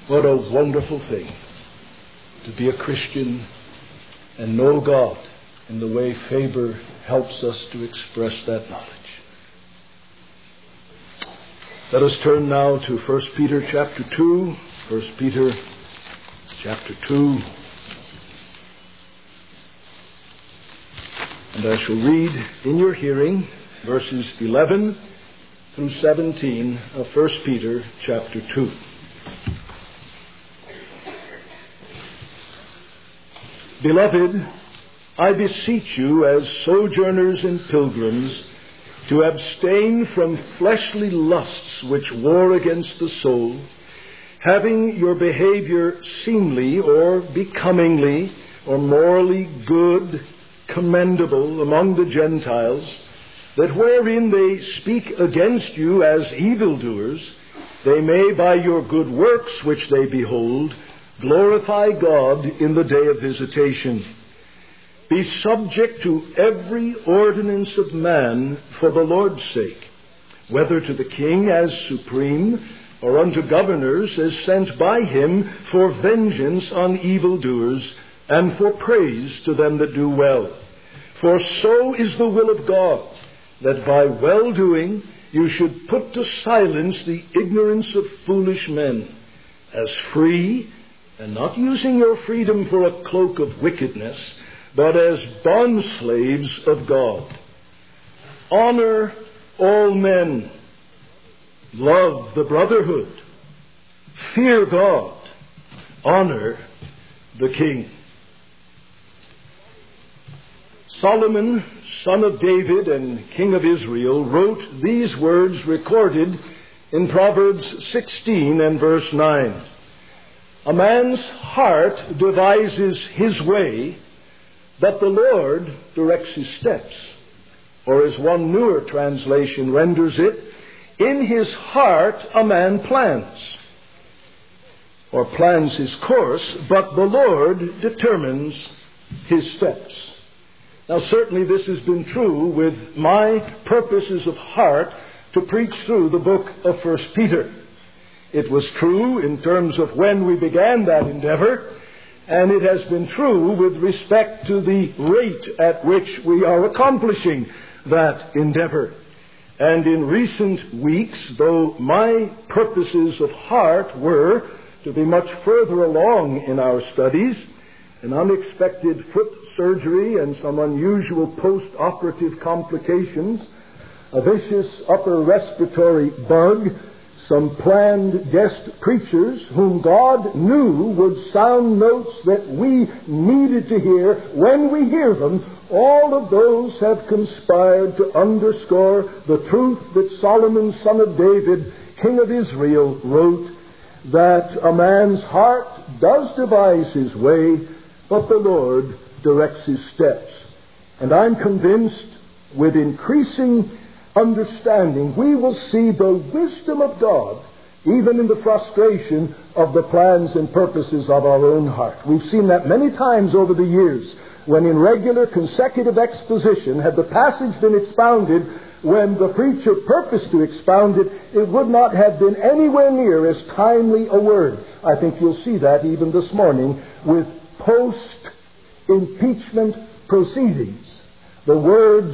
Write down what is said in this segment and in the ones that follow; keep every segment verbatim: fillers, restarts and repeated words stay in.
What a wonderful thing to be a Christian and know God in the way Faber helps us to express that knowledge. Let us turn now to First Peter chapter two. First Peter chapter two. And I shall read in your hearing verses eleven through seventeen of First Peter chapter two. Beloved, I beseech you as sojourners and pilgrims to abstain from fleshly lusts which war against the soul, having your behavior seemly or becomingly or morally good, commendable among the Gentiles, that wherein they speak against you as evildoers, they may by your good works which they behold glorify God in the day of visitation. Be subject to every ordinance of man for the Lord's sake, whether to the king as supreme, or unto governors as sent by him for vengeance on evildoers, and for praise to them that do well. For so is the will of God, that by well-doing you should put to silence the ignorance of foolish men, as free, and not using your freedom for a cloak of wickedness, but as bondslaves of God. Honor all men. Love the brotherhood. Fear God. Honor the king. Solomon, son of David and king of Israel, wrote these words recorded in Proverbs sixteen and verse nine. A man's heart devises his way, but the Lord directs his steps. Or as one newer translation renders it, in his heart a man plans, or plans his course, but the Lord determines his steps. Now certainly this has been true with my purposes of heart to preach through the book of First Peter. It was true in terms of when we began that endeavor, and it has been true with respect to the rate at which we are accomplishing that endeavor. And in recent weeks, though my purposes of heart were to be much further along in our studies, an unexpected foot surgery and some unusual post-operative complications, a vicious upper respiratory bug, some planned guest preachers whom God knew would sound notes that we needed to hear when we hear them, all of those have conspired to underscore the truth that Solomon, son of David, king of Israel, wrote, that a man's heart does devise his way, but the Lord directs his steps. And I'm convinced with increasing understanding, we will see the wisdom of God even in the frustration of the plans and purposes of our own heart. We've seen that many times over the years, when in regular consecutive exposition, had the passage been expounded when the preacher purposed to expound it, it would not have been anywhere near as timely a word. I think you'll see that even this morning with post-impeachment proceedings. The words,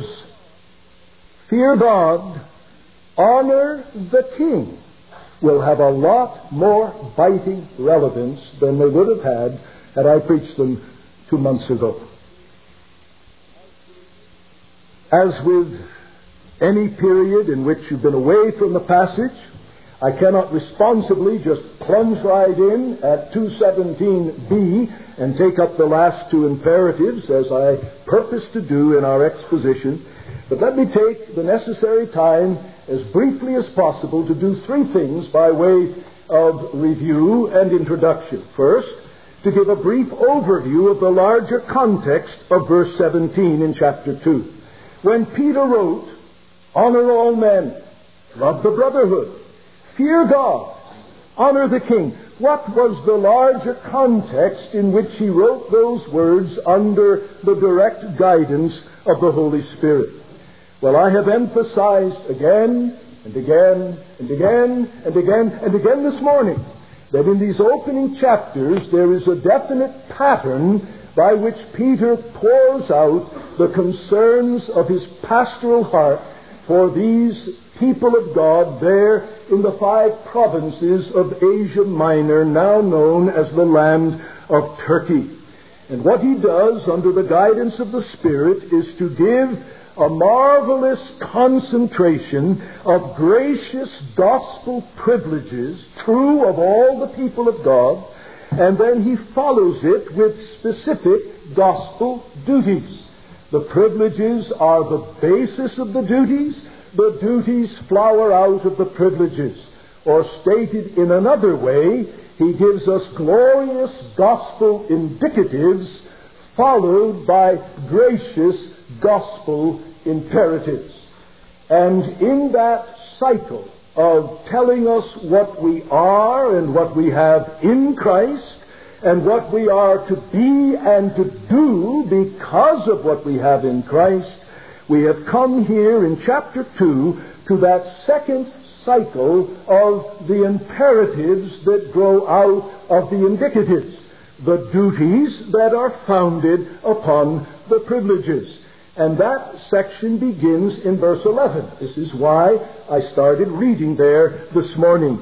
fear God, honor the king, will have a lot more biting relevance than they would have had had I preached them two months ago. As with any period in which you've been away from the passage, I cannot responsibly just plunge right in at two seventeen b and take up the last two imperatives as I purpose to do in our exposition. But let me take the necessary time as briefly as possible to do three things by way of review and introduction. First, to give a brief overview of the larger context of verse seventeen in chapter two. When Peter wrote, honor all men, love the brotherhood, fear God, honor the king, what was the larger context in which he wrote those words under the direct guidance of the Holy Spirit? Well, I have emphasized again and again and again and again and again this morning that in these opening chapters there is a definite pattern by which Peter pours out the concerns of his pastoral heart for these people of God there in the five provinces of Asia Minor, now known as the land of Turkey. And what he does under the guidance of the Spirit is to give a marvelous concentration of gracious gospel privileges, true of all the people of God, and then he follows it with specific gospel duties. The privileges are the basis of the duties. The duties flower out of the privileges. Or stated in another way, he gives us glorious gospel indicatives followed by gracious gospel imperatives. And in that cycle of telling us what we are and what we have in Christ and what we are to be and to do because of what we have in Christ, we have come here in chapter two to that second cycle of the imperatives that grow out of the indicatives, the duties that are founded upon the privileges. And that section begins in verse eleven. This is why I started reading there this morning.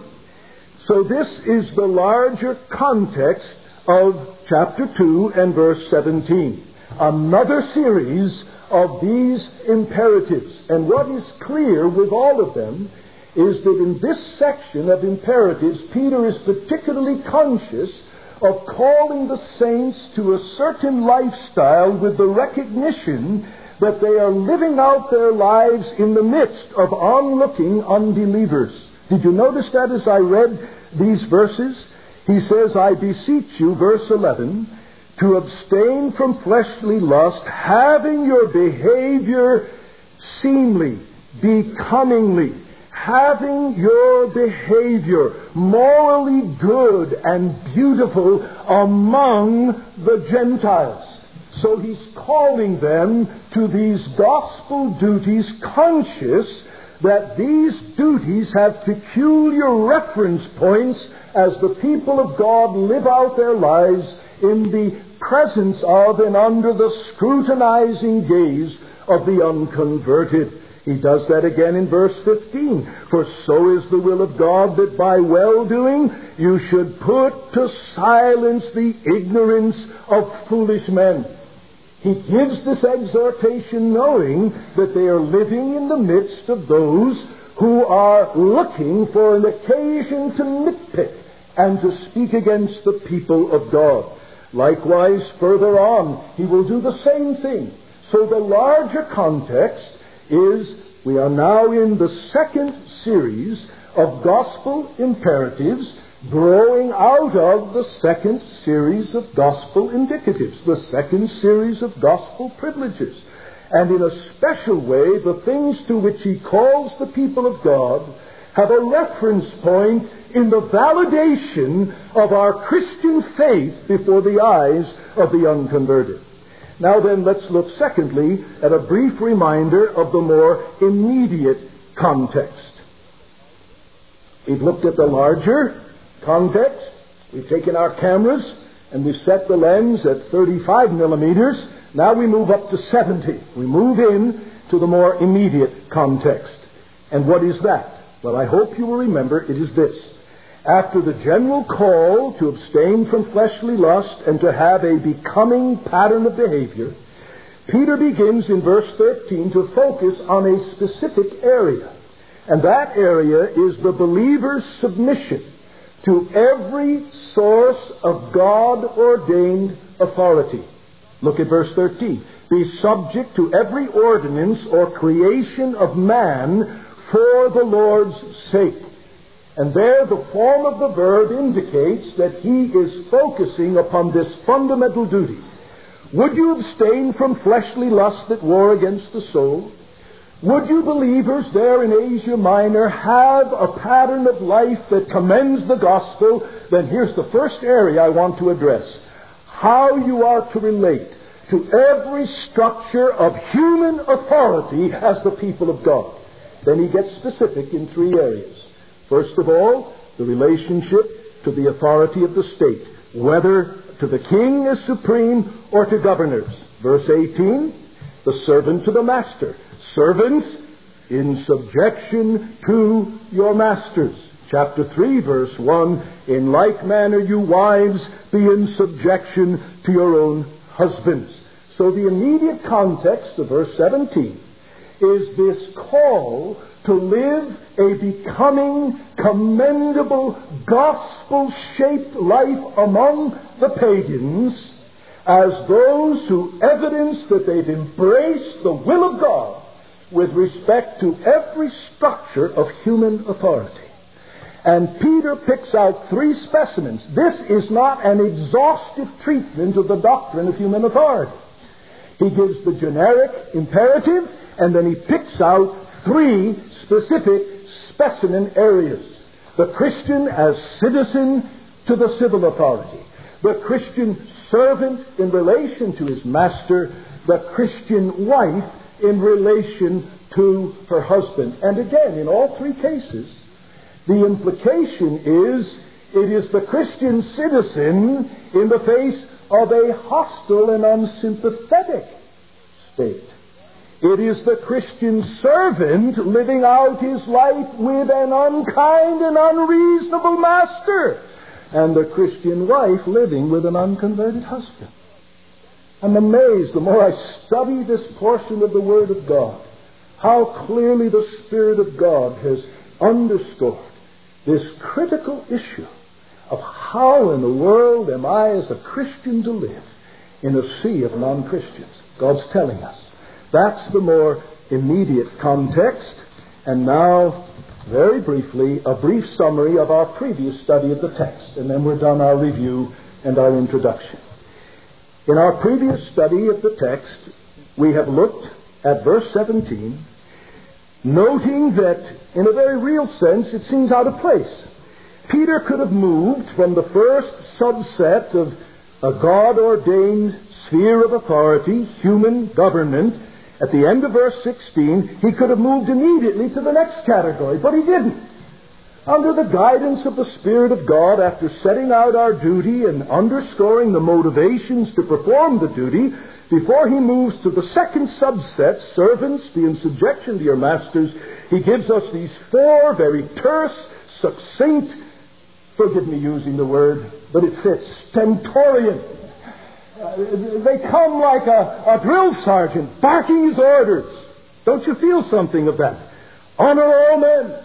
So this is the larger context of chapter two and verse seventeen. Another series of these imperatives. And what is clear with all of them is that in this section of imperatives, Peter is particularly conscious of calling the saints to a certain lifestyle with the recognition that they are living out their lives in the midst of onlooking unbelievers. Did you notice that as I read these verses? He says, I beseech you, verse eleven, to abstain from fleshly lust, having your behavior seemly, becomingly, having your behavior morally good and beautiful among the Gentiles. So he's calling them to these gospel duties, conscious that these duties have peculiar reference points as the people of God live out their lives in the presence of and under the scrutinizing gaze of the unconverted. He does that again in verse fifteen. For so is the will of God that by well-doing you should put to silence the ignorance of foolish men. He gives this exhortation knowing that they are living in the midst of those who are looking for an occasion to nitpick and to speak against the people of God. Likewise, further on, he will do the same thing. So the larger context is we are now in the second series of gospel imperatives growing out of the second series of gospel indicatives, the second series of gospel privileges. And in a special way, the things to which he calls the people of God have a reference point in the validation of our Christian faith before the eyes of the unconverted. Now then, let's look secondly at a brief reminder of the more immediate context. We've looked at the larger context. We've taken our cameras and we've set the lens at thirty-five millimeters. Now we move up to seventy. We move in to the more immediate context. And what is that? Well, I hope you will remember it is this. After the general call to abstain from fleshly lust and to have a becoming pattern of behavior, Peter begins in verse thirteen to focus on a specific area. And that area is the believer's submission to every source of God-ordained authority. Look at verse thirteen. Be subject to every ordinance or creation of man for the Lord's sake. And there the form of the verb indicates that he is focusing upon this fundamental duty. Would you abstain from fleshly lust that war against the soul? Would you believers there in Asia Minor have a pattern of life that commends the gospel? Then here's the first area I want to address. How you are to relate to every structure of human authority as the people of God. Then he gets specific in three areas. First of all, the relationship to the authority of the state, whether to the king as supreme or to governors. Verse eighteen, the servant to the master. Servants, in subjection to your masters. Chapter three, verse one, in like manner you wives, be in subjection to your own husbands. So the immediate context of verse seventeen is this call to live a becoming, commendable, gospel-shaped life among the pagans as those who evidence that they've embraced the will of God with respect to every structure of human authority. And Peter picks out three specimens. This is not an exhaustive treatment of the doctrine of human authority. He gives the generic imperative, and then he picks out three specific specimen areas. The Christian as citizen to the civil authority. The Christian servant in relation to his master. The Christian wife in relation to her husband. And again, in all three cases, the implication is it is the Christian citizen in the face of a hostile and unsympathetic state. It is the Christian servant living out his life with an unkind and unreasonable master, and the Christian wife living with an unconverted husband. I'm amazed, the more I study this portion of the Word of God, how clearly the Spirit of God has underscored this critical issue of how in the world am I as a Christian to live in a sea of non-Christians. God's telling us. That's the more immediate context. And now, very briefly, a brief summary of our previous study of the text. And then we're done our review and our introduction. In our previous study of the text, we have looked at verse seventeen, noting that in a very real sense it seems out of place. Peter could have moved from the first subset of a God-ordained sphere of authority, human government. At the end of verse sixteen, he could have moved immediately to the next category, but he didn't. Under the guidance of the Spirit of God, after setting out our duty and underscoring the motivations to perform the duty, before he moves to the second subset, servants, be in subjection to your masters, he gives us these four very terse, succinct, forgive me using the word, but it fits, stentorian. Uh, they come like a, a drill sergeant barking his orders. Don't you feel something of that? Honor all men.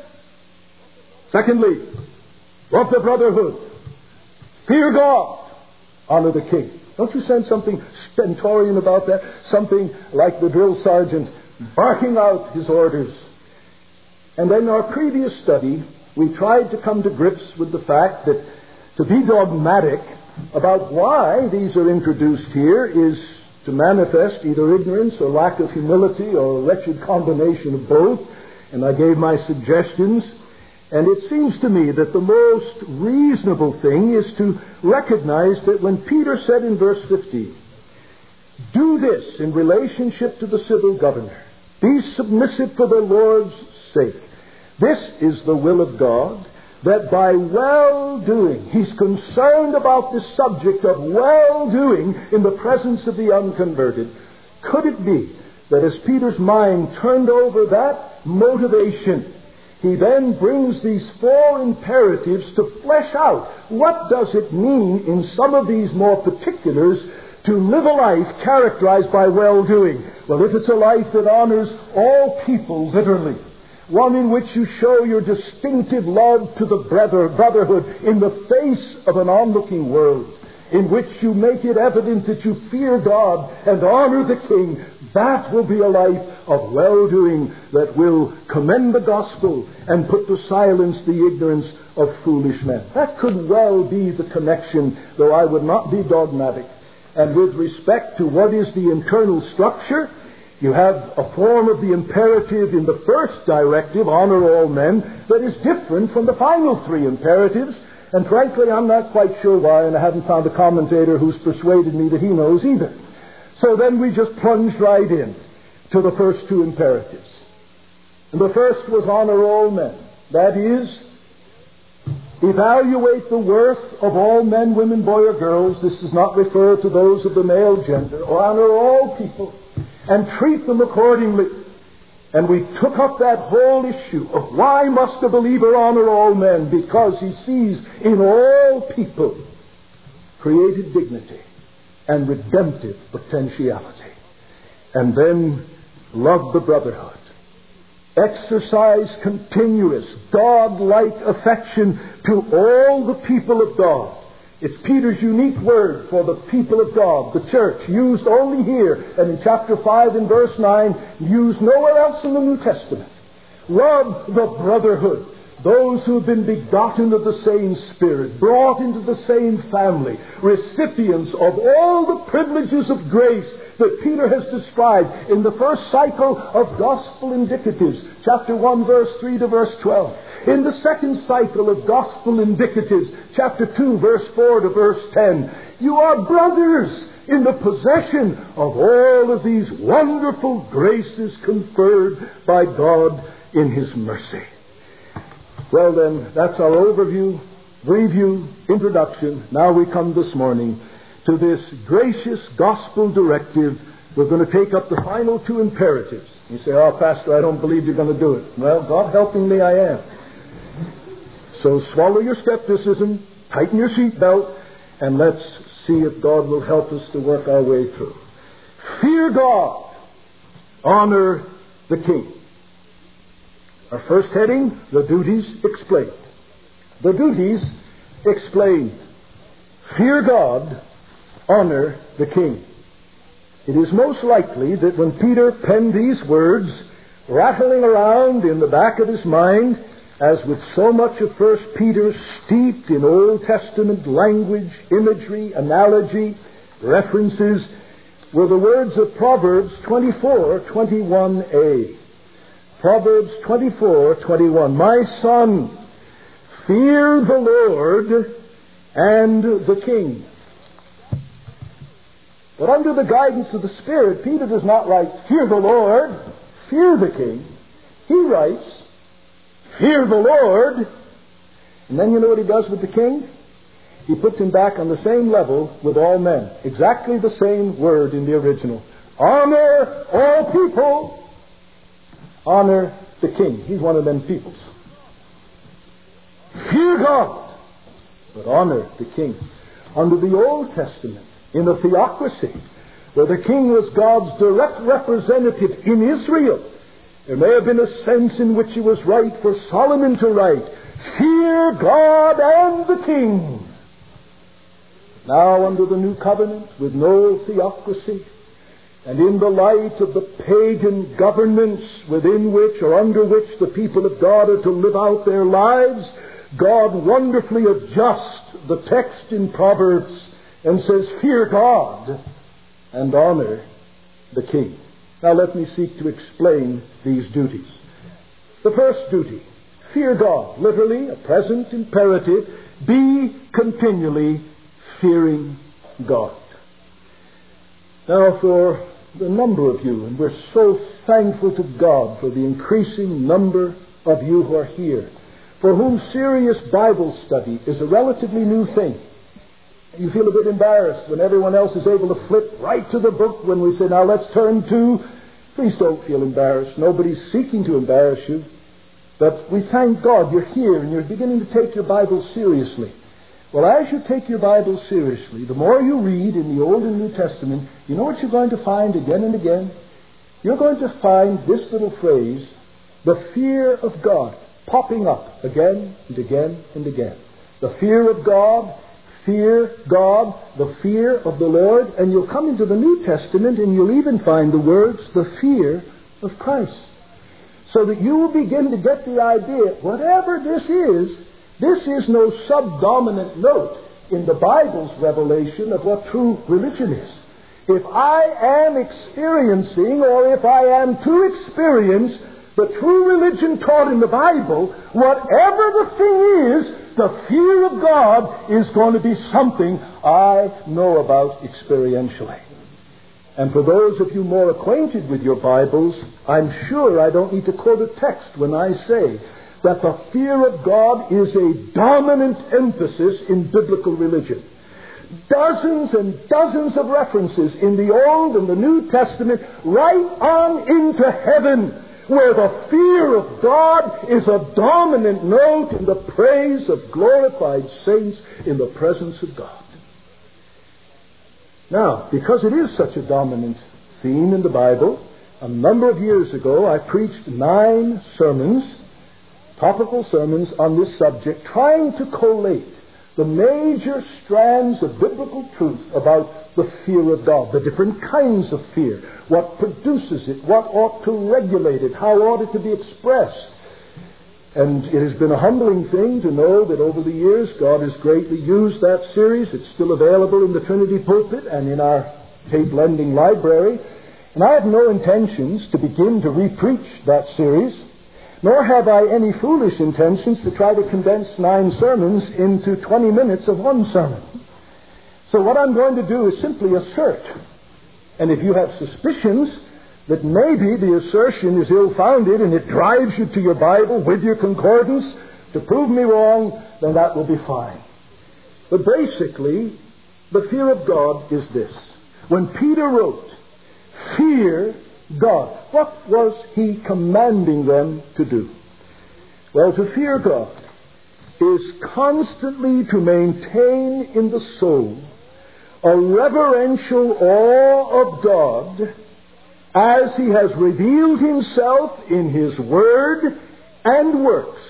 Secondly, love the brotherhood. Fear God. Honor the king. Don't you sense something stentorian about that? Something like the drill sergeant barking out his orders. And in our previous study, we tried to come to grips with the fact that to be dogmatic about why these are introduced here is to manifest either ignorance or lack of humility or a wretched combination of both. And I gave my suggestions. And it seems to me that the most reasonable thing is to recognize that when Peter said in verse fifteen, do this in relationship to the civil governor, be submissive for the Lord's sake. This is the will of God, that by well-doing, he's concerned about the subject of well-doing in the presence of the unconverted. Could it be that as Peter's mind turned over that motivation, he then brings these four imperatives to flesh out what does it mean in some of these more particulars to live a life characterized by well-doing? Well, if it's a life that honors all people literally, one in which you show your distinctive love to the brother, brotherhood in the face of an onlooking world, in which you make it evident that you fear God and honor the King, that will be a life of well-doing that will commend the gospel and put to silence the ignorance of foolish men. That could well be the connection, though I would not be dogmatic. And with respect to what is the internal structure, you have a form of the imperative in the first directive, honor all men, that is different from the final three imperatives. And frankly, I'm not quite sure why, and I haven't found a commentator who's persuaded me that he knows either. So then we just plunged right in to the first two imperatives. And the first was honor all men. That is, Evaluate the worth of all men, women, boy, or girls. This does not refer to those of the male gender. Honor all people and treat them accordingly. And we took up that whole issue of why must a believer honor all men? Because he sees in all people created dignity and redemptive potentiality. And then love the brotherhood. Exercise continuous, God-like affection to all the people of God. It's Peter's unique word for the people of God, the church, used only here and in chapter five and verse nine, used nowhere else in the New Testament. Love the brotherhood, those who have been begotten of the same Spirit, brought into the same family, recipients of all the privileges of grace that Peter has described in the first cycle of gospel indicatives, chapter one, verse three to verse twelve. In the second cycle of gospel indicatives, chapter two, verse four to verse ten. You are brothers in the possession of all of these wonderful graces conferred by God in His mercy. Well then, that's our overview, review, introduction. Now we come this morning to this gracious gospel directive. We're going to take up the final two imperatives. You say, oh, Pastor, I don't believe you're going to do it. Well, God helping me, I am. So swallow your skepticism, tighten your seatbelt, and let's see if God will help us to work our way through. Fear God. Honor the King. Our first heading, the duties explained. The duties explained. Fear God. Honor the King. It is most likely that when Peter penned these words, rattling around in the back of his mind, as with so much of First Peter steeped in Old Testament language, imagery, analogy, references, were the words of Proverbs twenty-four twenty-one a. Proverbs twenty-four twenty-one. My son, fear the Lord and the King. But under the guidance of the Spirit, Peter does not write, fear the Lord, fear the King. He writes, fear the Lord. And then you know what he does with the king? He puts him back on the same level with all men. Exactly the same word in the original. Honor all people. Honor the king. He's one of them peoples. Fear God, but honor the king. Under the Old Testament, in the theocracy, where the king was God's direct representative in Israel, there may have been a sense in which it was right for Solomon to write, fear God and the king. Now under the new covenant, with no theocracy, and in the light of the pagan governments within which or under which the people of God are to live out their lives, God wonderfully adjusts the text in Proverbs and says, fear God and honor the king. Now let me seek to explain these duties. The first duty, fear God. Literally, a present imperative, be continually fearing God. Now for the number of you, and we're so thankful to God for the increasing number of you who are here, for whom serious Bible study is a relatively new thing. You feel a bit embarrassed when everyone else is able to flip right to the book when we say, now let's turn to. Please don't feel embarrassed. Nobody's seeking to embarrass you. But we thank God you're here and you're beginning to take your Bible seriously. Well, as you take your Bible seriously, the more you read in the Old and New Testament, you know what you're going to find again and again? You're going to find this little phrase, the fear of God, popping up again and again and again. The fear of God. Fear God, the fear of the Lord, and you'll come into the New Testament and you'll even find the words, the fear of Christ. So that you will begin to get the idea, whatever this is, this is no subdominant note in the Bible's revelation of what true religion is. If I am experiencing, or if I am to experience, the true religion taught in the Bible, whatever the thing is, the fear of God is going to be something I know about experientially. And for those of you more acquainted with your Bibles, I'm sure I don't need to quote a text when I say that the fear of God is a dominant emphasis in biblical religion. Dozens and dozens of references in the Old and the New Testament right on into heaven, where the fear of God is a dominant note in the praise of glorified saints in the presence of God. Now, because it is such a dominant theme in the Bible, a number of years ago I preached nine sermons, topical sermons on this subject, trying to collate the major strands of biblical truth about the fear of God, the different kinds of fear, what produces it, what ought to regulate it, how ought it to be expressed. And it has been a humbling thing to know that over the years God has greatly used that series. It's still available in the Trinity pulpit and in our tape lending library. And I have no intentions to begin to re-preach that series, nor have I any foolish intentions to try to condense nine sermons into twenty minutes of one sermon. So what I'm going to do is simply assert. And if you have suspicions that maybe the assertion is ill-founded and it drives you to your Bible with your concordance to prove me wrong, then that will be fine. But basically, the fear of God is this. When Peter wrote, "Fear God," what was he commanding them to do? Well, to fear God is constantly to maintain in the soul a reverential awe of God as He has revealed Himself in His Word and works.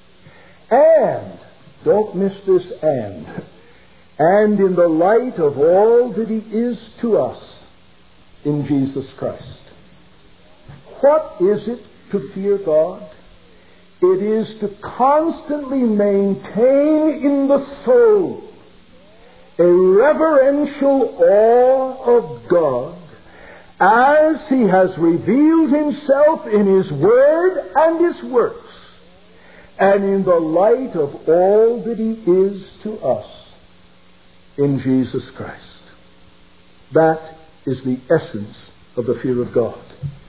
And, don't miss this and, and in the light of all that He is to us in Jesus Christ. What is it to fear God? It is to constantly maintain in the soul a reverential awe of God as He has revealed Himself in His Word and His works, and in the light of all that He is to us in Jesus Christ. That is the essence of the fear of God.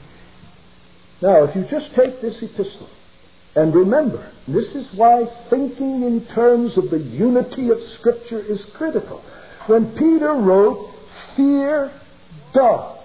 Now, if you just take this epistle, and remember, this is why thinking in terms of the unity of Scripture is critical. When Peter wrote, "Fear God,"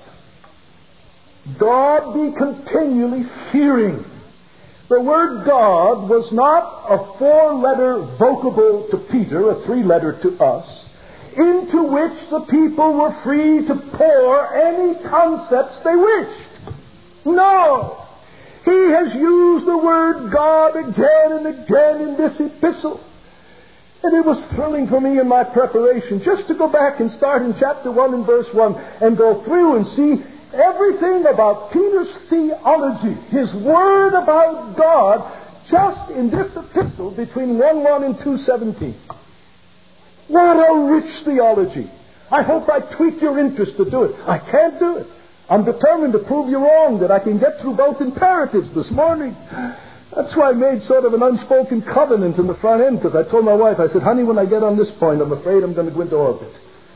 God be continually fearing. The word God was not a four-letter vocable to Peter, a three-letter to us, into which the people were free to pour any concepts they wished. No! He has used the word God again and again in this epistle. And it was thrilling for me in my preparation just to go back and start in chapter one and verse one and go through and see everything about Peter's theology, his word about God, just in this epistle between one one and two seventeen. What a rich theology. I hope I tweak your interest to do it. I can't do it. I'm determined to prove you wrong, that I can get through both imperatives this morning. That's why I made sort of an unspoken covenant in the front end, because I told my wife, I said, "Honey, when I get on this point, I'm afraid I'm going to go into orbit."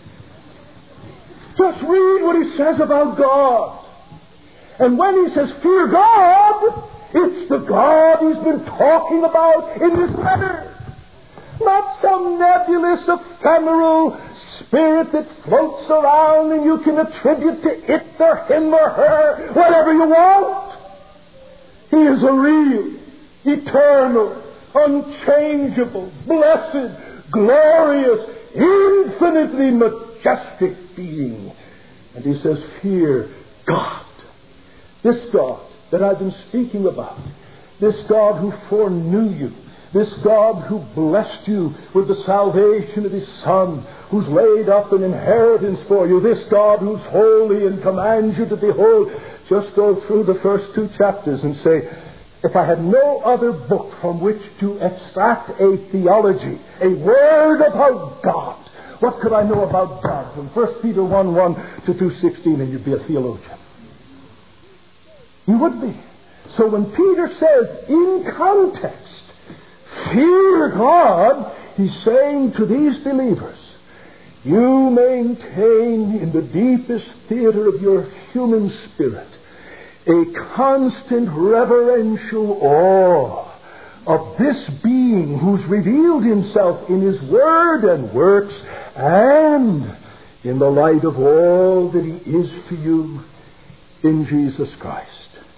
Just read what he says about God. And when he says, "Fear God," it's the God he's been talking about in this letter. Not some nebulous, ephemeral spirit that floats around and you can attribute to it or him or her whatever you want. He is a real, eternal, unchangeable, blessed, glorious, infinitely majestic being. And he says, "Fear God." This God that I've been speaking about, this God who foreknew you, this God who blessed you with the salvation of His Son, who's laid up an inheritance for you, this God who's holy and commands you to behold. Just go through the first two chapters and say, if I had no other book from which to extract a theology, a word about God, what could I know about God? From First Peter one one to two sixteen, and you'd be a theologian. You would be. So when Peter says, in context, "Fear God," he's saying to these believers, you maintain in the deepest theater of your human spirit a constant reverential awe of this being who's revealed himself in his word and works and in the light of all that he is to you in Jesus Christ.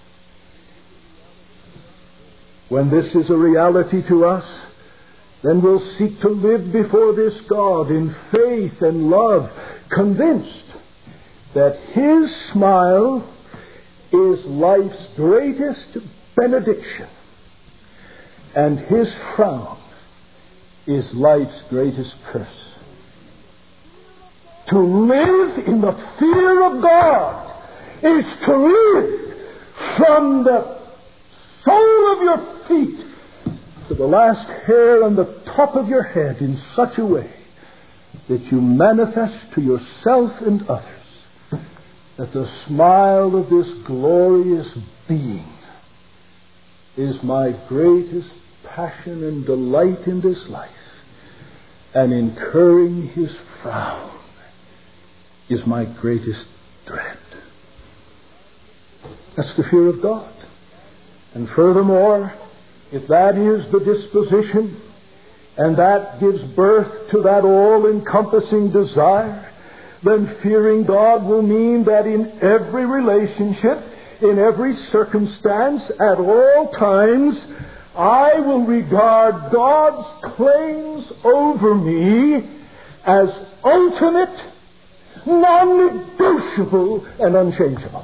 When this is a reality to us, then we'll seek to live before this God in faith and love, convinced that his smile is life's greatest benediction and his frown is life's greatest curse. To live in the fear of God is to live from the sole of your feet to the last hair on the top of your head in such a way that you manifest to yourself and others that the smile of this glorious being is my greatest passion and delight in this life, and incurring his frown is my greatest dread. That's the fear of God. And furthermore, if that is the disposition, and that gives birth to that all-encompassing desire, then fearing God will mean that in every relationship, in every circumstance, at all times, I will regard God's claims over me as ultimate, non-negotiable, and unchangeable.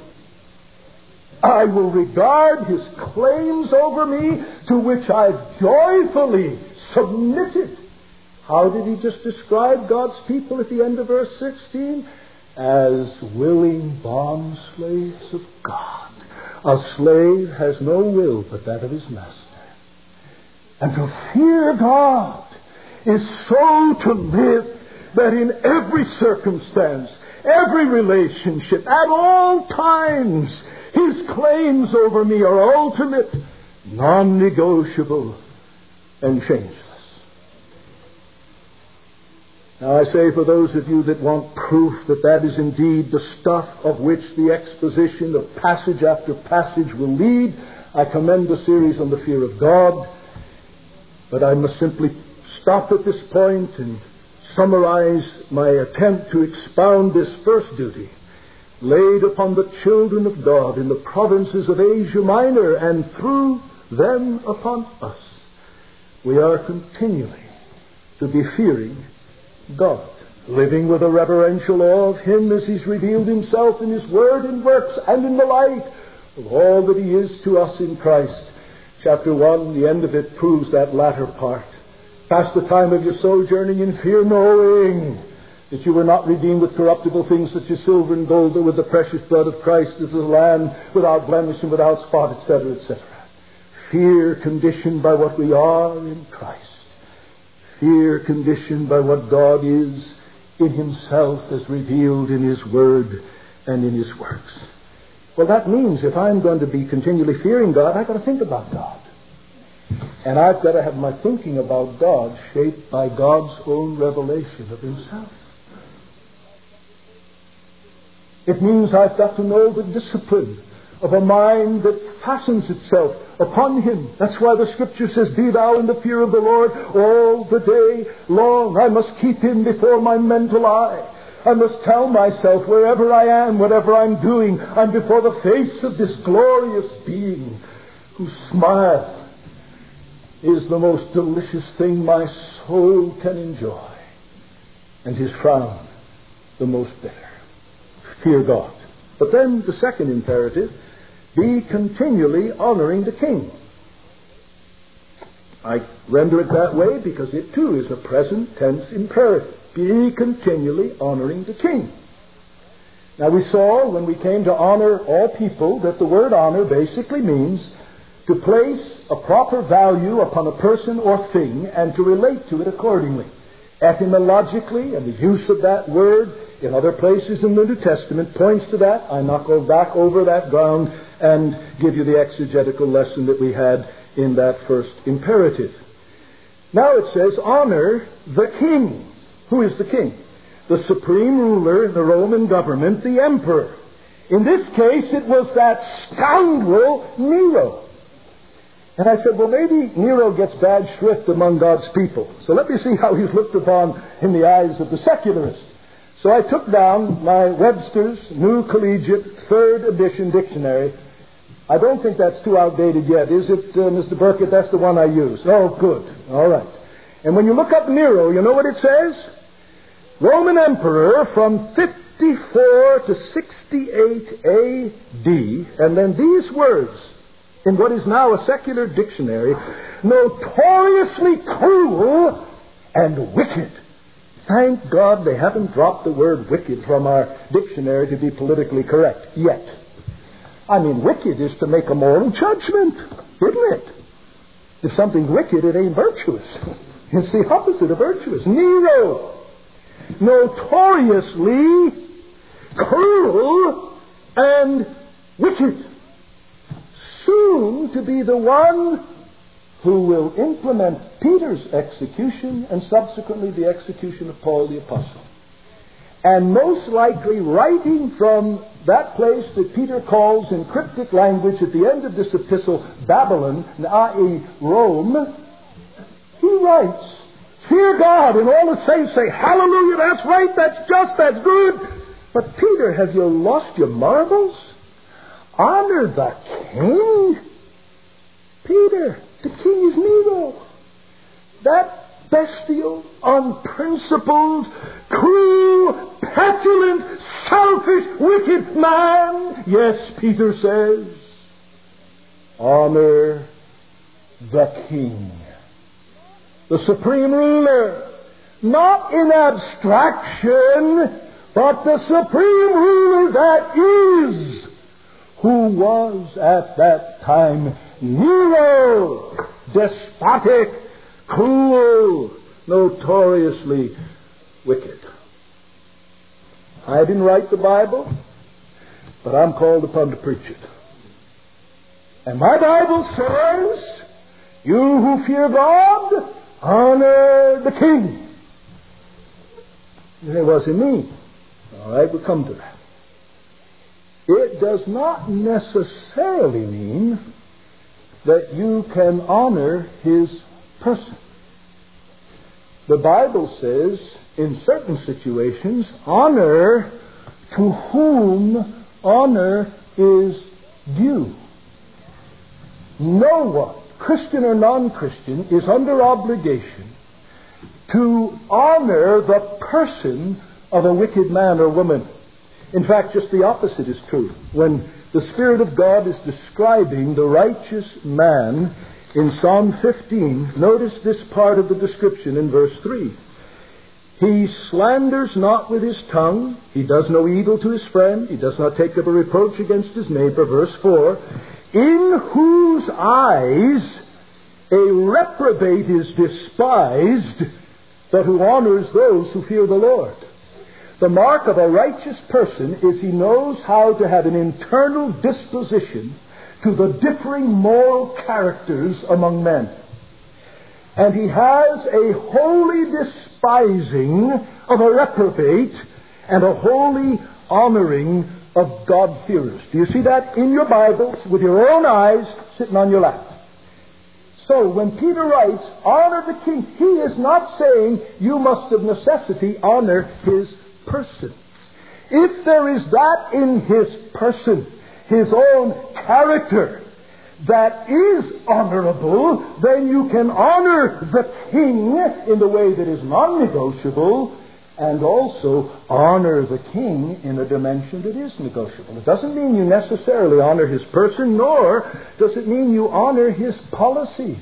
I will regard his claims over me, to which I've joyfully submitted. How did he just describe God's people at the end of verse sixteen? As willing bond slaves of God. A slave has no will but that of his master. And to fear God is so to live that in every circumstance, every relationship, at all times, his claims over me are ultimate, non-negotiable, and changeless. Now I say, for those of you that want proof that that is indeed the stuff of which the exposition of passage after passage will lead, I commend the series on the fear of God. But I must simply stop at this point and summarize my attempt to expound this first duty laid upon the children of God in the provinces of Asia Minor, and through them upon us. We are continually to be fearing God, living with a reverential awe of him as he's revealed himself in his word and works and in the light of all that he is to us in Christ. Chapter one, the end of it, proves that latter part. Pass the time of your sojourning in fear, knowing that you were not redeemed with corruptible things such as silver and gold, but with the precious blood of Christ as the Lamb, without blemish and without spot, et cetera, et cetera. Fear conditioned by what we are in Christ. Fear conditioned by what God is in himself as revealed in his word and in his works. Well, that means if I'm going to be continually fearing God, I've got to think about God. And I've got to have my thinking about God shaped by God's own revelation of himself. It means I've got to know the discipline of a mind that fastens itself upon him. That's why the Scripture says, "Be thou in the fear of the Lord all the day long." I must keep him before my mental eye. I must tell myself, wherever I am, whatever I'm doing, I'm before the face of this glorious being whose smile is the most delicious thing my soul can enjoy, and his frown the most bitter. Fear God. But then the second imperative, be continually honoring the king. I render it that way because it too is a present tense imperative. Be continually honoring the king. Now we saw when we came to honor all people that the word honor basically means to place a proper value upon a person or thing and to relate to it accordingly. Etymologically, and the use of that word in other places in the New Testament points to that. I not go back over that ground and give you the exegetical lesson that we had in that first imperative. Now it says, honor the king. Who is the king? The supreme ruler in the Roman government, the emperor. In this case, it was that scoundrel Nero. And I said, well, maybe Nero gets bad shrift among God's people. So let me see how he's looked upon in the eyes of the secularists. So I took down my Webster's New Collegiate Third Edition Dictionary. I don't think that's too outdated yet. Is it, uh, Mister Burkett? That's the one I use. Oh, good. All right. And when you look up Nero, you know what it says? Roman Emperor from fifty-four to sixty-eight A D. And then these words, in what is now a secular dictionary, notoriously cruel and wicked. Thank God they haven't dropped the word wicked from our dictionary to be politically correct yet. I mean, wicked is to make a moral judgment, isn't it? If something's wicked, it ain't virtuous. It's the opposite of virtuous. Nero, notoriously cruel and wicked, soon to be the one who will implement Peter's execution and subsequently the execution of Paul the Apostle. And most likely writing from that place that Peter calls in cryptic language at the end of this epistle, Babylon, that is. Rome, he writes, fear God, and all the saints say, hallelujah, that's right, that's just, that's good. But Peter, have you lost your marbles? Honor the king? Peter, the king is Nero. That bestial, unprincipled, cruel, petulant, selfish, wicked man. Yes, Peter says, honor the king, the supreme ruler, not in abstraction, but the supreme ruler that is, who was at that time Nero, despotic, cruel, notoriously wicked. I didn't write the Bible, but I'm called upon to preach it. And my Bible says, you who fear God, honor the king. And what does it mean? All right, we'll come to that. It does not necessarily mean that you can honor his person. The Bible says, in certain situations, honor to whom honor is due. No one, Christian or non-Christian, is under obligation to honor the person of a wicked man or woman. In fact, just the opposite is true. When the Spirit of God is describing the righteous man in Psalm fifteen, notice this part of the description in verse three. He slanders not with his tongue. He does no evil to his friend. He does not take up a reproach against his neighbor. Verse four. In whose eyes a reprobate is despised, but who honors those who fear the Lord. The mark of a righteous person is he knows how to have an internal disposition to the differing moral characters among men. And he has a holy despising of a reprobate and a holy honoring of God-fearers. Do you see that in your Bibles with your own eyes sitting on your lap? So when Peter writes, honor the king, he is not saying you must of necessity honor his person. If there is that in his person, his own character, that is honorable, then you can honor the king in the way that is non-negotiable, and also honor the king in a dimension that is negotiable. It doesn't mean you necessarily honor his person, nor does it mean you honor his policies.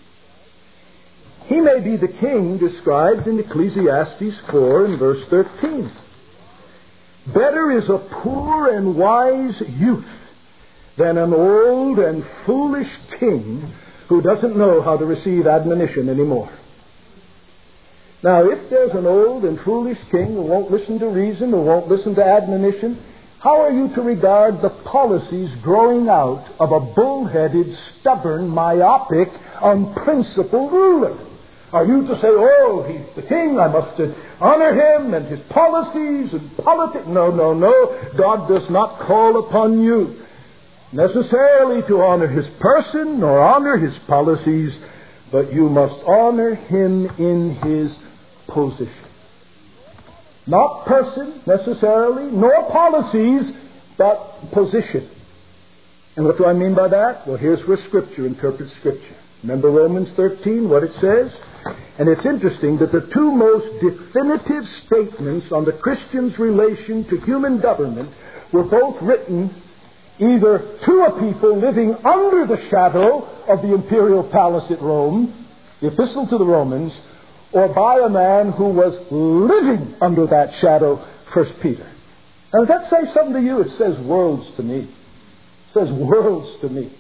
He may be the king described in Ecclesiastes four and verse thirteen. Better is a poor and wise youth than an old and foolish king who doesn't know how to receive admonition anymore. Now, if there's an old and foolish king who won't listen to reason, who won't listen to admonition, how are you to regard the policies growing out of a bull-headed, stubborn, myopic, unprincipled ruler? Are you to say, oh, he's the king, I must honor him and his policies and politics? No, no, no. God does not call upon you necessarily to honor his person nor honor his policies, but you must honor him in his position. Not person necessarily, nor policies, but position. And what do I mean by that? Well, here's where Scripture interprets Scripture. Remember Romans thirteen, what it says? And it's interesting that the two most definitive statements on the Christian's relation to human government were both written either to a people living under the shadow of the imperial palace at Rome, the Epistle to the Romans, or by a man who was living under that shadow, First Peter. Now, does that say something to you? It says worlds to me. It says worlds to me.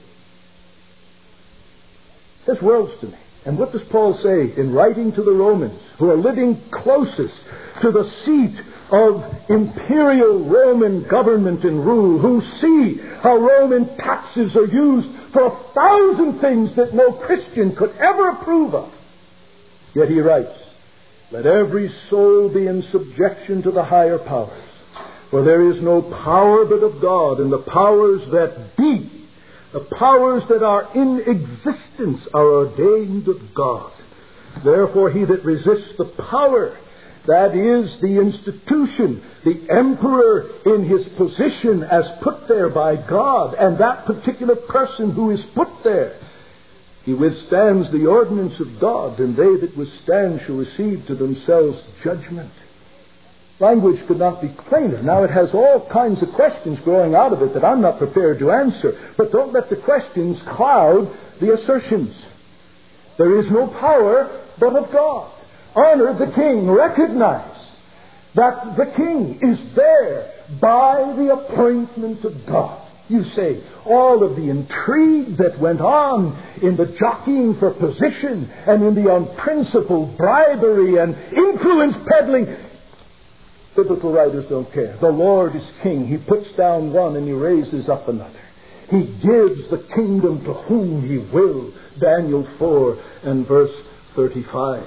It says worlds to me. And what does Paul say in writing to the Romans, who are living closest to the seat of imperial Roman government and rule, who see how Roman taxes are used for a thousand things that no Christian could ever approve of? Yet he writes, "Let every soul be in subjection to the higher powers. For there is no power but of God, and the powers that be, the powers that are in existence, are ordained of God. Therefore he that resists the power, that is the institution, the emperor in his position as put there by God, and that particular person who is put there, he withstands the ordinance of God, and they that withstand shall receive to themselves judgment." Language could not be plainer. Now, it has all kinds of questions growing out of it that I'm not prepared to answer. But don't let the questions cloud the assertions. There is no power but of God. Honor the king. Recognize that the king is there by the appointment of God. You say, all of the intrigue that went on in the jockeying for position and in the unprincipled bribery and influence peddling, biblical writers don't care. The Lord is king. He puts down one and he raises up another. He gives the kingdom to whom he will. Daniel four and verse thirty-five.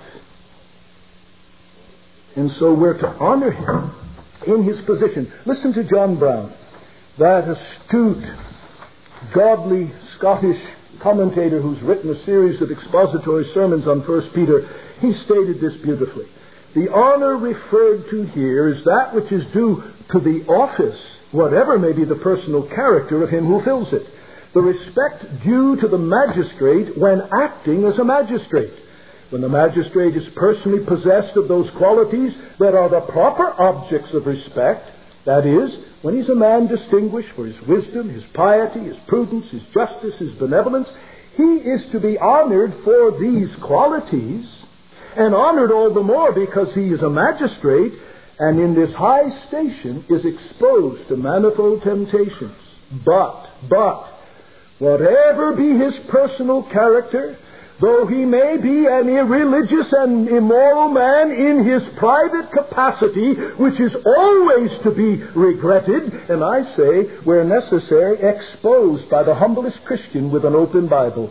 And so we're to honor him in his position. Listen to John Brown, that astute, godly Scottish commentator who's written a series of expository sermons on First Peter. He stated this beautifully. The honor referred to here is that which is due to the office, whatever may be the personal character of him who fills it. The respect due to the magistrate when acting as a magistrate. When the magistrate is personally possessed of those qualities that are the proper objects of respect, that is, when he's a man distinguished for his wisdom, his piety, his prudence, his justice, his benevolence, he is to be honored for these qualities, and honored all the more because he is a magistrate and in this high station is exposed to manifold temptations. But, but, whatever be his personal character, though he may be an irreligious and immoral man in his private capacity, which is always to be regretted, and I say, where necessary, exposed by the humblest Christian with an open Bible.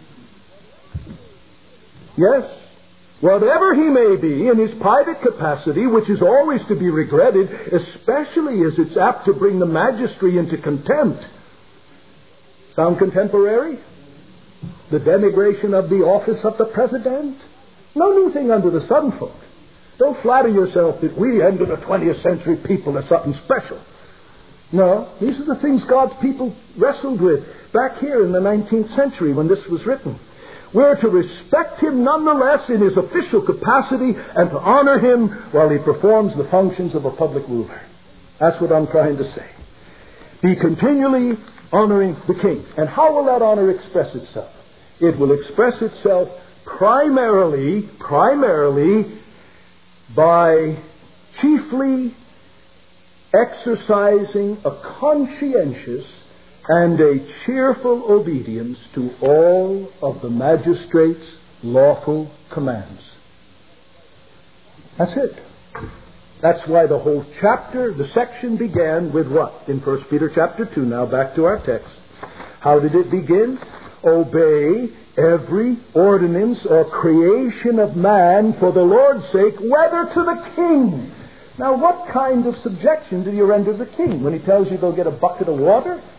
Yes, whatever he may be in his private capacity, which is always to be regretted, especially as it's apt to bring the magistracy into contempt. Sound contemporary? The denigration of the office of the president? No new thing under the sun, folk. Don't flatter yourself that we, end of the twentieth century people, are something special. No, these are the things God's people wrestled with back here in the nineteenth century when this was written. We're to respect him nonetheless in his official capacity and to honor him while he performs the functions of a public ruler. That's what I'm trying to say. Be continually honoring the king. And how will that honor express itself? It will express itself primarily, primarily by chiefly exercising a conscientious and a cheerful obedience to all of the magistrate's lawful commands. That's it. That's why the whole chapter, the section began with what? In First Peter chapter two. Now back to our text. How did it begin? Obey every ordinance or creation of man for the Lord's sake, whether to the king. Now what kind of subjection do you render the king? When he tells you go get a bucket of water?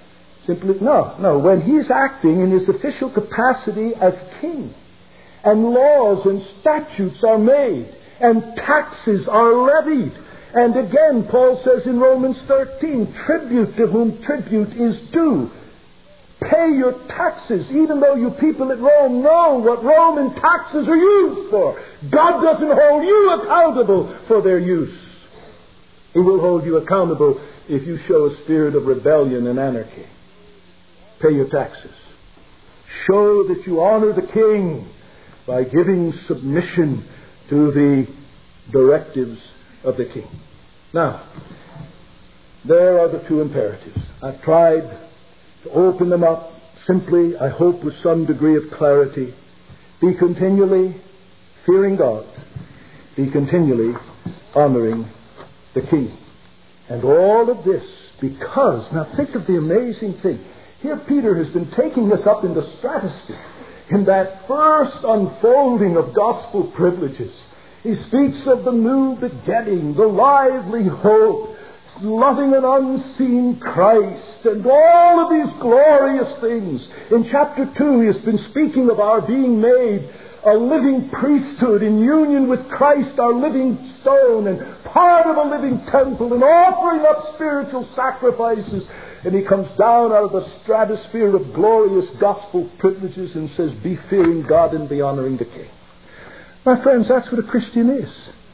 Simply, no, no. When he's acting in his official capacity as king, and laws and statutes are made, and taxes are levied. And again, Paul says in Romans thirteen, tribute to whom tribute is due. Pay your taxes, even though you people at Rome know what Roman taxes are used for. God doesn't hold you accountable for their use. He will hold you accountable if you show a spirit of rebellion and anarchy. Pay your taxes. Show that you honor the king by giving submission to the directives of the king. Now, there are the two imperatives. I've tried to open them up simply, I hope with some degree of clarity. Be continually fearing God. Be continually honoring the king. And all of this because, now think of the amazing thing. Here Peter has been taking us up in the stratosphere, in that first unfolding of gospel privileges. He speaks of the new begetting, the lively hope, loving an unseen Christ, and all of these glorious things. In chapter two, he has been speaking of our being made a living priesthood in union with Christ, our living stone, and part of a living temple, and offering up spiritual sacrifices. And he comes down out of the stratosphere of glorious gospel privileges and says, be fearing God and be honoring the King. My friends, that's what a Christian is.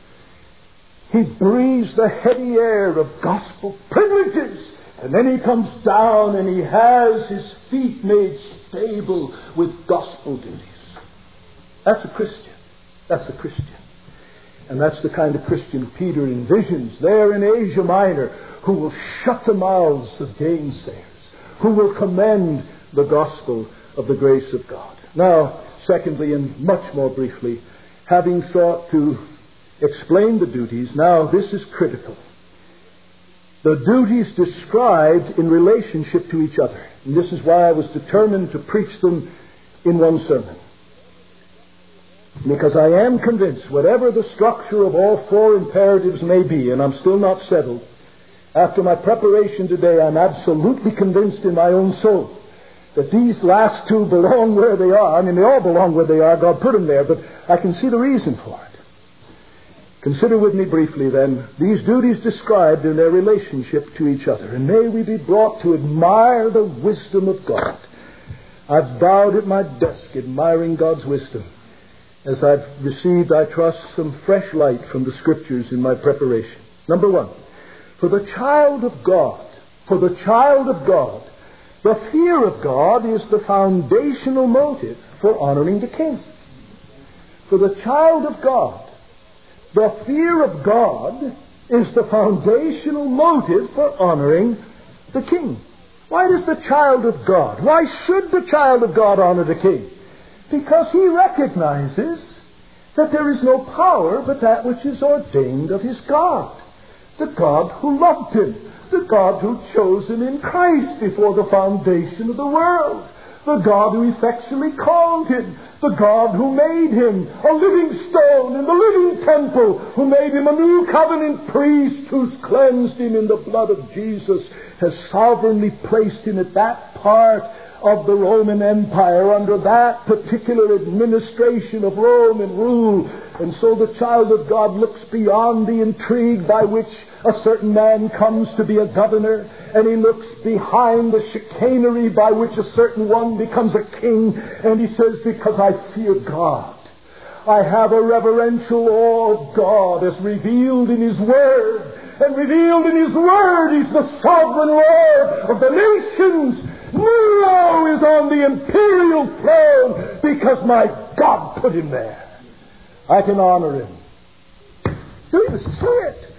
He breathes the heady air of gospel privileges, and then he comes down and he has his feet made stable with gospel duties. That's a Christian. That's a Christian. And that's the kind of Christian Peter envisions there in Asia Minor, who will shut the mouths of gainsayers, who will commend the gospel of the grace of God. Now, secondly, and much more briefly, having sought to explain the duties, now this is critical. The duties described in relationship to each other. And this is why I was determined to preach them in one sermon. Because I am convinced, whatever the structure of all four imperatives may be, and I'm still not settled, after my preparation today, I'm absolutely convinced in my own soul that these last two belong where they are. I mean, they all belong where they are. God put them there, but I can see the reason for it. Consider with me briefly, then, these duties described in their relationship to each other. And may we be brought to admire the wisdom of God. I've bowed at my desk admiring God's wisdom, as I've received, I trust, some fresh light from the Scriptures in my preparation. Number one, for the child of God, for the child of God, the fear of God is the foundational motive for honoring the King. For the child of God, the fear of God is the foundational motive for honoring the King. Why does the child of God, why should the child of God honor the King? Because he recognizes that there is no power but that which is ordained of his God. The God who loved him. The God who chose him in Christ before the foundation of the world. The God who effectually called him. The God who made him a living stone in the living temple. Who made him a new covenant priest, who's cleansed him in the blood of Jesus, has sovereignly placed him at that part of the Roman Empire, under that particular administration of Roman rule. And so the child of God looks beyond the intrigue by which a certain man comes to be a governor, and he looks behind the chicanery by which a certain one becomes a king, and he says, because I fear God, I have a reverential awe of God as revealed in His Word. And revealed in His Word, He's the sovereign Lord of the nations. Nero is on the imperial throne because my God put him there. I can honor him. Do you see it?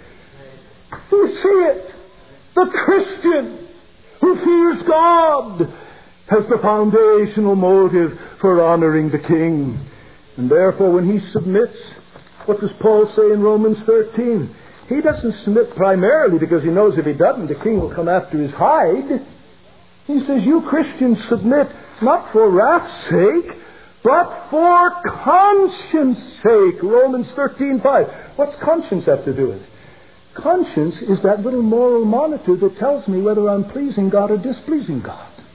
Do you see it? The Christian who fears God has the foundational motive for honoring the King. And therefore, when he submits, what does Paul say in Romans thirteen? He doesn't submit primarily because he knows if he doesn't, the King will come after his hide. He says, you Christians submit not for wrath's sake, but for conscience sake. Romans thirteen five. What's conscience have to do with it? Conscience is that little moral monitor that tells me whether I'm pleasing God or displeasing God.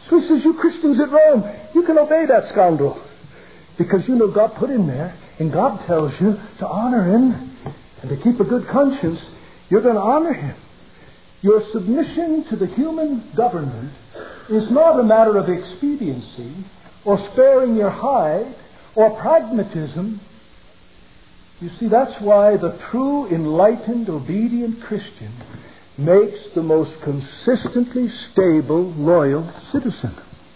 So he says, you Christians at Rome, you can obey that scoundrel. Because you know God put him there, and God tells you to honor him and to keep a good conscience. You're going to honor him. Your submission to the human government is not a matter of expediency or sparing your hide or pragmatism. You see, that's why the true, enlightened, obedient Christian makes the most consistently stable, loyal citizen.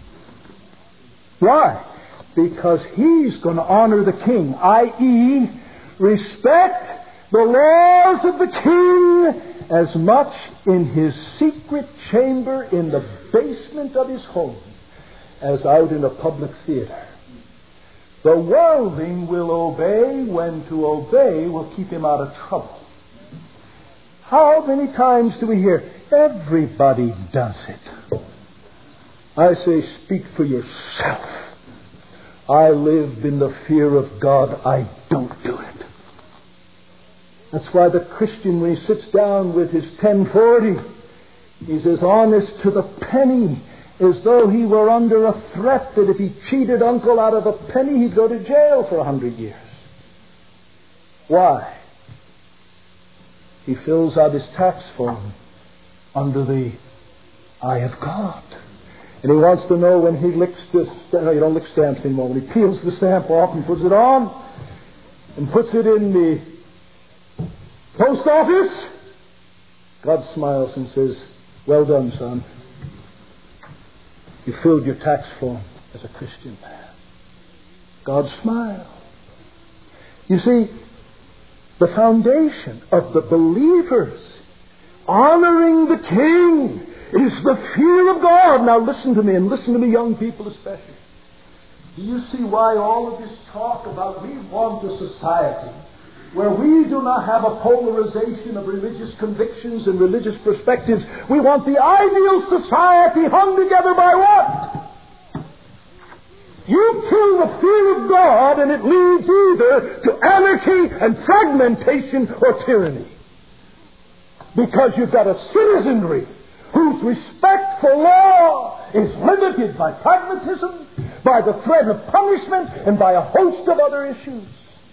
Why? Because he's going to honor the king, that is, respect the laws of the king as much in his secret chamber in the basement of his home as out in a public theater. The worldling will obey when to obey will keep him out of trouble. How many times do we hear, everybody does it? I say, speak for yourself. I live in the fear of God. I don't do it. That's why the Christian, when he sits down with his ten forty, he's as honest to the penny as though he were under a threat that if he cheated uncle out of a penny, he'd go to jail for a hundred years. Why? He fills out his tax form under the eye of God. And he wants to know when he licks this, no, you don't lick stamps anymore, when he peels the stamp off and puts it on and puts it in the post office, God smiles and says, well done, son. You filled your tax form as a Christian man. God smiles. You see, the foundation of the believers honoring the King is the fear of God. Now listen to me, and listen to me, young people especially. Do you see why all of this talk about we want a society where we do not have a polarization of religious convictions and religious perspectives? We want the ideal society hung together by what? You kill the fear of God and it leads either to anarchy and fragmentation or tyranny. Because you've got a citizenry whose respect for law is limited by pragmatism, by the threat of punishment, and by a host of other issues.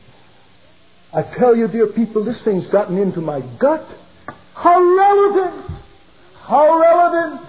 I tell you, dear people, this thing's gotten into my gut. How relevant! How relevant!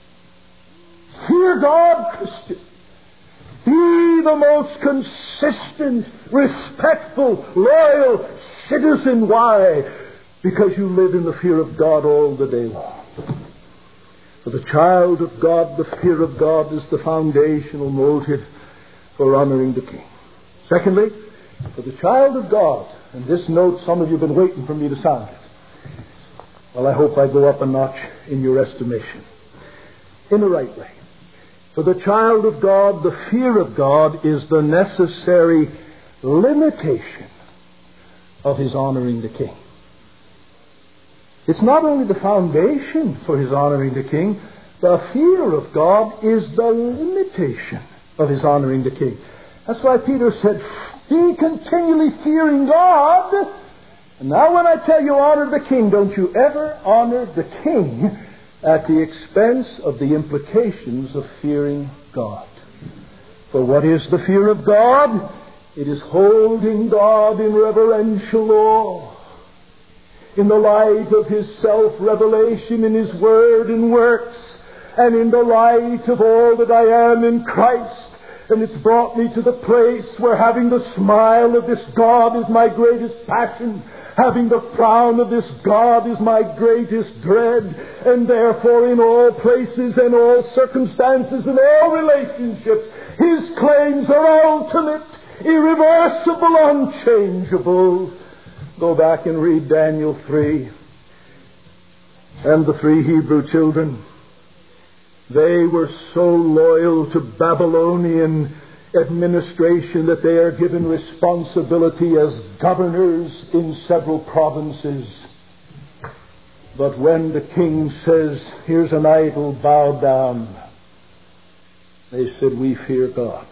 Fear God, Christian. Be the most consistent, respectful, loyal citizen. Why? Because you live in the fear of God all the day long. For the child of God, the fear of God is the foundational motive for honoring the King. Secondly, for the child of God, and this note some of you have been waiting for me to sound it. Well, I hope I go up a notch in your estimation. In the right way. For the child of God, the fear of God is the necessary limitation of his honoring the King. It's not only the foundation for his honoring the King, the fear of God is the limitation of his honoring the King. That's why Peter said, be continually fearing God. And now when I tell you honor the King, don't you ever honor the King at the expense of the implications of fearing God. For what is the fear of God? It is holding God in reverential awe, in the light of His self-revelation in His Word and works, and in the light of all that I am in Christ. And it's brought me to the place where having the smile of this God is my greatest passion, having the frown of this God is my greatest dread, and therefore in all places and all circumstances and all relationships, His claims are ultimate, irreversible, unchangeable. Go back and read Daniel three. And the three Hebrew children, they were so loyal to Babylonian administration that they are given responsibility as governors in several provinces. But when the king says, here's an idol, bow down, they said, we fear God.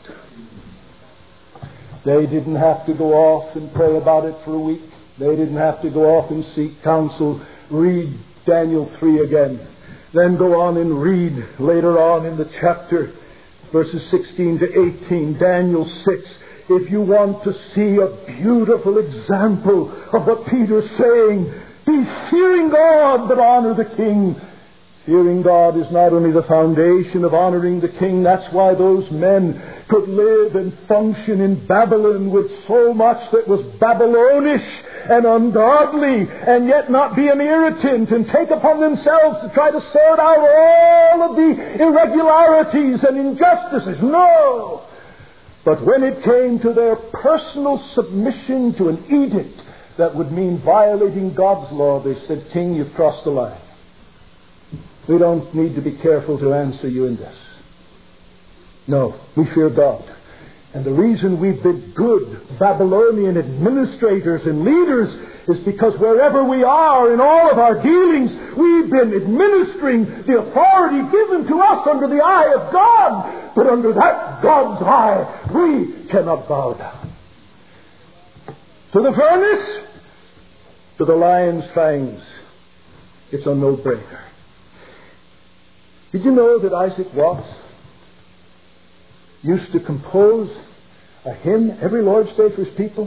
They didn't have to go off and pray about it for a week. They didn't have to go off and seek counsel. Read Daniel three again. Then go on and read later on in the chapter, verses sixteen to eighteen, Daniel six. If you want to see a beautiful example of what Peter's saying, be fearing God, but honor the king. Fearing God is not only the foundation of honoring the king. That's why those men could live and function in Babylon with so much that was Babylonish and ungodly, and yet not be an irritant and take upon themselves to try to sort out all of the irregularities and injustices. No! But when it came to their personal submission to an edict that would mean violating God's law, they said, King, you've crossed the line. We don't need to be careful to answer you in this. No, we fear God. And the reason we've been good Babylonian administrators and leaders is because wherever we are in all of our dealings, we've been administering the authority given to us under the eye of God. But under that God's eye, we cannot bow down. To the furnace, to the lion's fangs, it's a no-brainer. Did you know that Isaac Watts used to compose a hymn every Lord's Day for his people?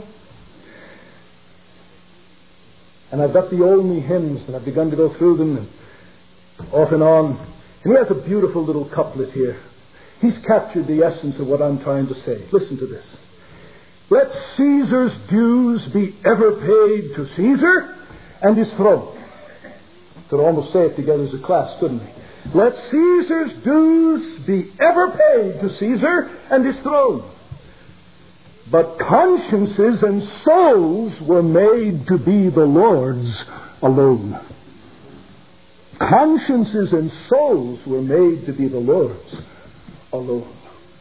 And I've got the Olney hymns, and I've begun to go through them, and off and on. And he has a beautiful little couplet here. He's captured the essence of what I'm trying to say. Listen to this. Let Caesar's dues be ever paid to Caesar and his throne. Could almost say it together as a class, couldn't we? Let Caesar's dues be ever paid to Caesar and his throne. But consciences and souls were made to be the Lord's alone. Consciences and souls were made to be the Lord's alone.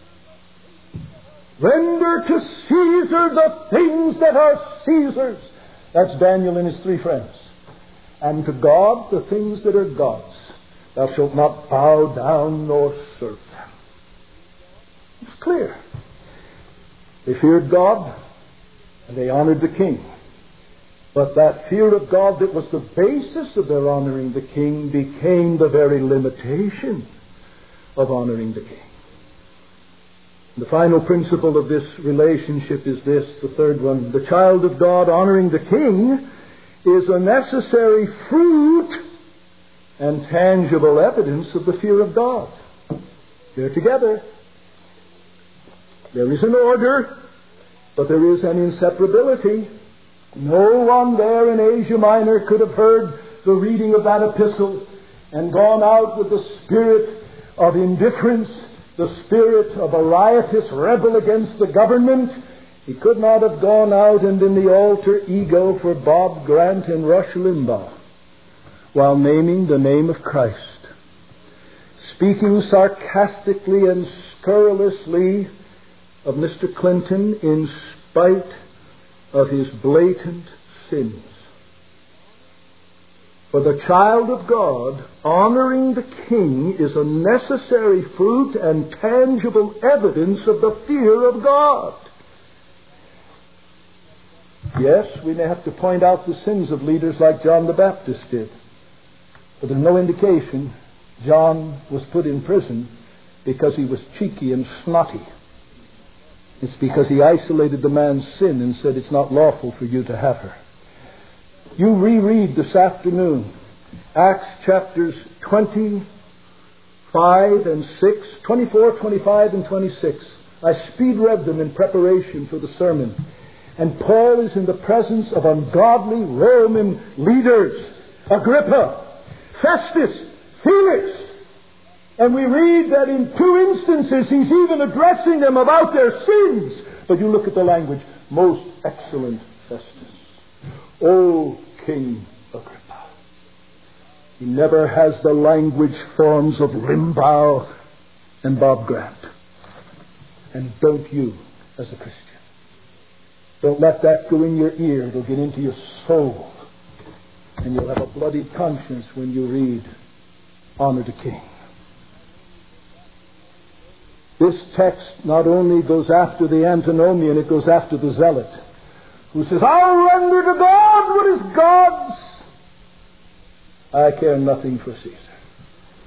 Render to Caesar the things that are Caesar's. That's Daniel and his three friends. And to God the things that are God's. Thou shalt not bow down nor serve them. It's clear. They feared God and they honored the king. But that fear of God that was the basis of their honoring the king became the very limitation of honoring the king. The final principle of this relationship is this, the third one. The child of God honoring the king is a necessary fruit and tangible evidence of the fear of God. They're together. There is an order, but there is an inseparability. No one there in Asia Minor could have heard the reading of that epistle and gone out with the spirit of indifference, the spirit of a riotous rebel against the government. He could not have gone out and in the alter ego for Bob Grant and Rush Limbaugh while naming the name of Christ, speaking sarcastically and scurrilously of Mister Clinton in spite of his blatant sins. For the child of God, honoring the king is a necessary fruit and tangible evidence of the fear of God. Yes, we may have to point out the sins of leaders like John the Baptist did. But there's no indication John was put in prison because he was cheeky and snotty. It's because he isolated the man's sin and said, it's not lawful for you to have her. You reread this afternoon Acts chapters twenty-five and six, twenty-four, twenty-five, and twenty-six. I speed read them in preparation for the sermon. And Paul is in the presence of ungodly Roman leaders. Agrippa, Festus, Felix. And we read that in two instances he's even addressing them about their sins. But you look at the language. Most excellent Festus. O King Agrippa. He never has the language forms of Limbaugh and Bob Grant. And don't you as a Christian. Don't let that go in your ear. It'll get into your soul. And you'll have a bloody conscience when you read Honor the King. This text not only goes after the antinomian, it goes after the zealot, who says, I'll render to God what is God's. I care nothing for Caesar.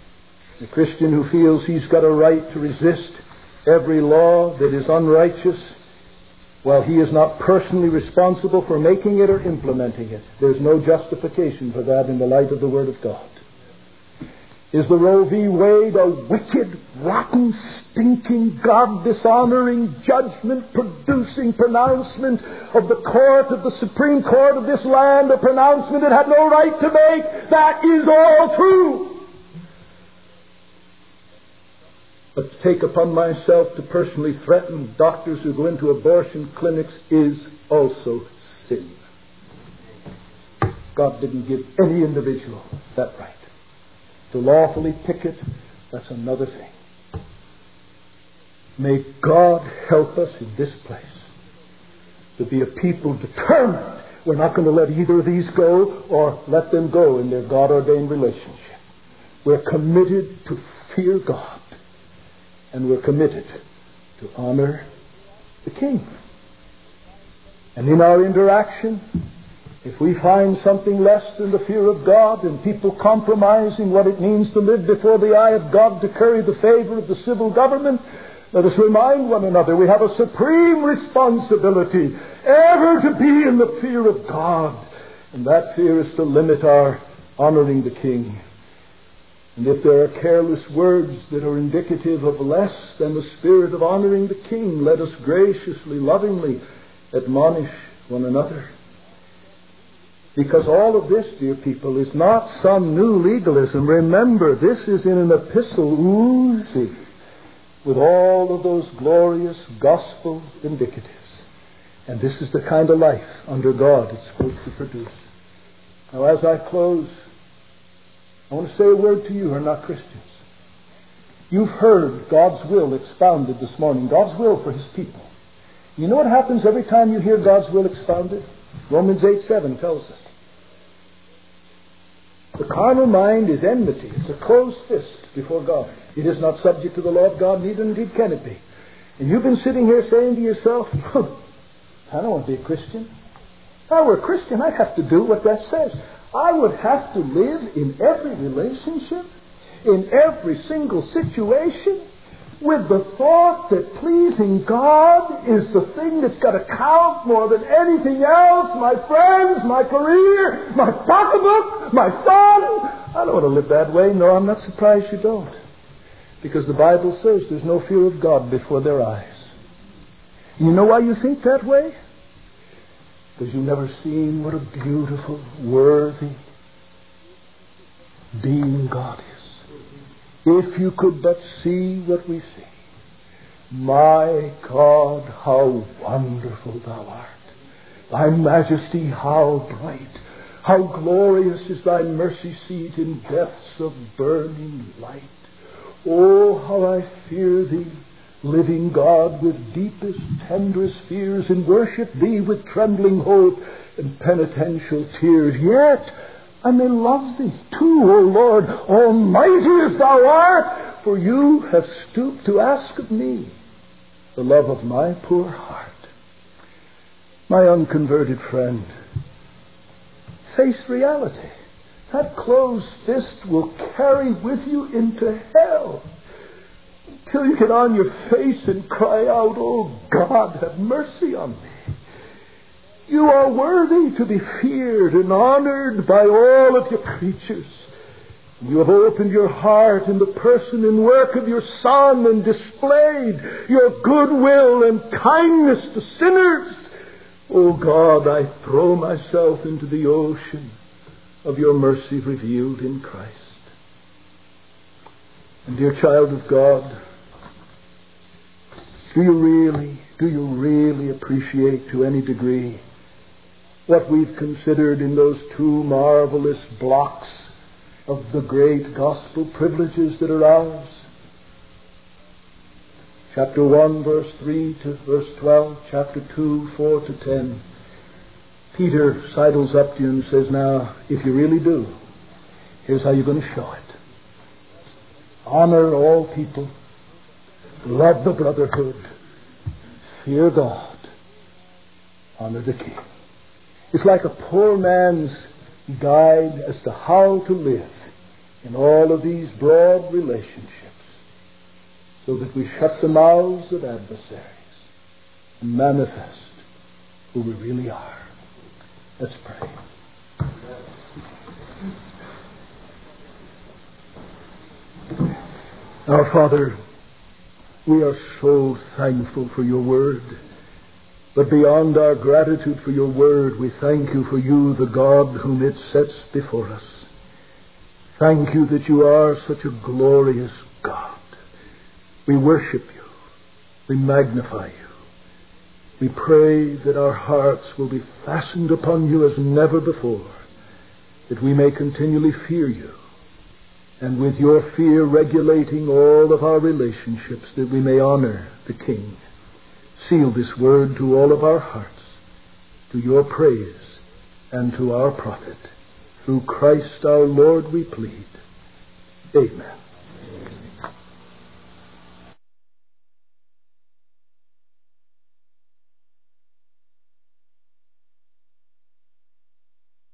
The Christian who feels he's got a right to resist every law that is unrighteous, while he is not personally responsible for making it or implementing it, there's no justification for that in the light of the Word of God. Is the Roe v. Wade a wicked, rotten, stinking, God-dishonoring, judgment-producing pronouncement of the court, of the Supreme Court of this land, a pronouncement it had no right to make? That is all true. But to take upon myself to personally threaten doctors who go into abortion clinics is also sin. God didn't give any individual that right. To lawfully picket, that's another thing. May God help us in this place to be a people determined we're not going to let either of these go or let them go in their God-ordained relationship. We're committed to fear God. And we're committed to honor the King. And in our interaction, if we find something less than the fear of God and people compromising what it means to live before the eye of God to curry the favor of the civil government, let us remind one another we have a supreme responsibility ever to be in the fear of God. And that fear is to limit our honoring the King. And if there are careless words that are indicative of less than the spirit of honoring the King, let us graciously, lovingly admonish one another. Because all of this, dear people, is not some new legalism. Remember, this is in an epistle oozy with all of those glorious gospel indicatives. And this is the kind of life under God it's supposed to produce. Now, as I close, I want to say a word to you who are not Christians. You've heard God's will expounded this morning, God's will for His people. You know what happens every time you hear God's will expounded? Romans eight seven tells us. The carnal mind is enmity. It's a closed fist before God. It is not subject to the law of God, neither indeed can it be. And you've been sitting here saying to yourself, I don't want to be a Christian. If I were a Christian, I'd have to do what that says. I would have to live in every relationship, in every single situation, with the thought that pleasing God is the thing that's got to count more than anything else. My friends, my career, my pocketbook, my son. I don't want to live that way. No, I'm not surprised you don't. Because the Bible says there's no fear of God before their eyes. You know why you think that way? Because you've never seen what a beautiful, worthy being God is. If you could but see what we see. My God, how wonderful Thou art. Thy majesty, how bright. How glorious is Thy mercy seat in depths of burning light. Oh, how I fear Thee, living God, with deepest, tenderest fears, and worship Thee with trembling hope and penitential tears. Yet I may love Thee too, O Lord, almighty as Thou art, for You have stooped to ask of me the love of my poor heart. My unconverted friend, face reality. That closed fist will carry with you into hell until you get on your face and cry out, Oh God, have mercy on me. You are worthy to be feared and honored by all of your creatures. You have opened your heart in the person and work of your Son and displayed your goodwill and kindness to sinners. Oh God, I throw myself into the ocean of your mercy revealed in Christ. And dear child of God, do you really, do you really appreciate to any degree what we've considered in those two marvelous blocks of the great gospel privileges that are ours? Chapter one, verse three to verse twelve, chapter two, four to ten. Peter sidles up to you and says, now, if you really do, here's how you're going to show it. Honor all people, love the brotherhood, fear God, honor the King. It's like a poor man's guide as to how to live in all of these broad relationships, so that we shut the mouths of adversaries and manifest who we really are. Let's pray. Our Father, we are so thankful for your word. But beyond our gratitude for your word, we thank you for you, the God whom it sets before us. Thank you that you are such a glorious God. We worship you. We magnify you. We pray that our hearts will be fastened upon you as never before, that we may continually fear you, and with your fear regulating all of our relationships, that we may honor the King. Seal this word to all of our hearts, to your praise and to our profit. Through Christ our Lord we plead. Amen.